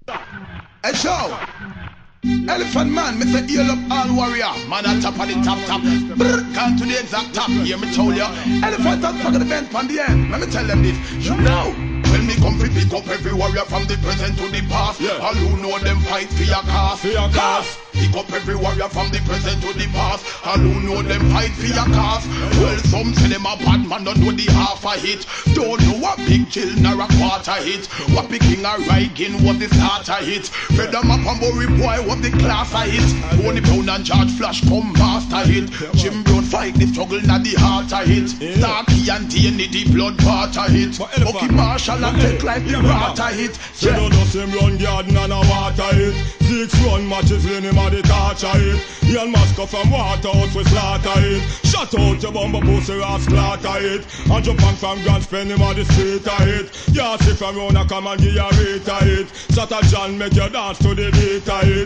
Hey, show. Elephant man, me say heal up all warrior. Man on top of the top. Brr, gone to the exact top. Hear me tell ya. Elephant and fucking event on the end. Let me tell them this. You know. When me come fi pick up every warrior from the present to the past. All who know them fight for your cause. Cause. Pick up every warrior from the present to the past. All who know them fight for your cause. Well, some say them a bad man, don't know the half a hit. Don't know a big chill nor a quarter hit. What picking a Rigen was the starter hit. Fed them up and Bury boy was the class a hit. Tony Brown and George Flash come master hit. Jim Brown fight the struggle not the heart a hit. Starkey and Tierney the blood part a hit. Bucky Marshall and take life the water hit. Say don't know him run garden and a water hit. 6 run matches in him a the torture hit. Ian Masco from Waterhouse we slaughter hit. Shut out your bumper pussy or slaughter hit. And Japan from Grand Spend him a the street a hit. Yassi from Rona come and give you a rate a hit. Sata John make you dance to the beat a hit.